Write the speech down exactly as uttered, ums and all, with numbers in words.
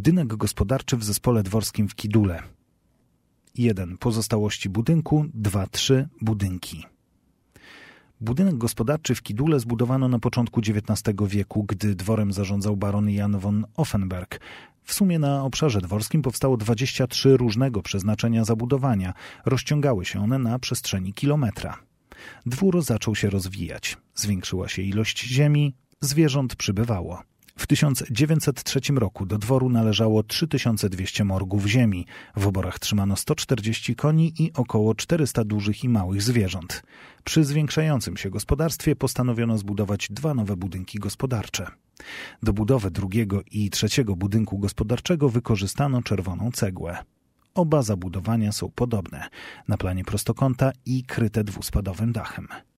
budynek gospodarczy w zespole dworskim w Kidule. jeden. Pozostałości budynku. dwa trzy. Budynki. Budynek gospodarczy w Kidule zbudowano na początku dziewiętnastego wieku, gdy dworem zarządzał baron Jan von Offenberg. W sumie na obszarze dworskim powstało dwadzieścia trzy różnego przeznaczenia zabudowania. Rozciągały się one na przestrzeni kilometra. Dwór zaczął się rozwijać. Zwiększyła się ilość ziemi, zwierząt przybywało. W tysiąc dziewięćset trzecim roku do dworu należało trzy tysiące dwieście morgów ziemi. W oborach trzymano sto czterdzieści koni i około czterysta dużych i małych zwierząt. Przy zwiększającym się gospodarstwie postanowiono zbudować dwa nowe budynki gospodarcze. Do budowy drugiego i trzeciego budynku gospodarczego wykorzystano czerwoną cegłę. Oba zabudowania są podobne, na planie prostokąta i kryte dwuspadowym dachem.